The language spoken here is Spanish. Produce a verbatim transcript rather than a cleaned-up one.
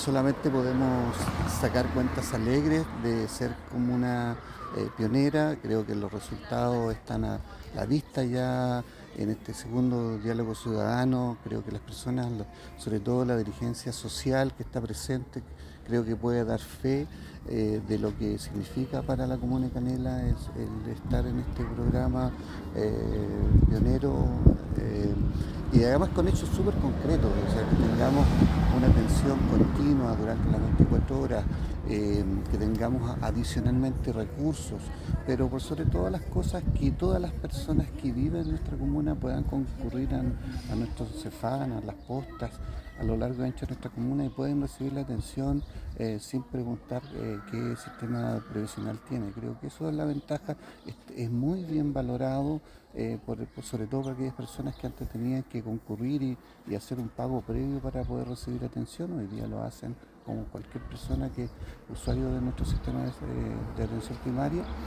solamente podemos sacar cuentas alegres de ser comuna eh, pionera. Creo que los resultados están a la vista ya en este segundo diálogo ciudadano. Creo que las personas, lo- sobre todo la dirigencia social que está presente, creo que puede dar fe eh, de lo que significa para la comuna de Canela el, el estar en este programa eh, pionero. eh, y además con hechos súper concretos, o sea, que tengamos una atención continua durante las veinticuatro horas, eh, que tengamos adicionalmente recursos, pero por sobre todas las cosas que todas las personas que viven en nuestra comuna puedan concurrir a, a nuestros Cefán, a las postas, a lo largo y ancho de nuestra comuna y pueden recibir la atención eh, sin preguntar eh, qué sistema previsional tiene. Creo que eso es la ventaja, es, es muy bien valorado, eh, por, por- sobre todo por aquellas personas que antes tenían que concurrir y, y hacer un pago previo para poder recibir atención. Hoy día lo hacen como cualquier persona que es usuario de nuestro sistema de, de atención primaria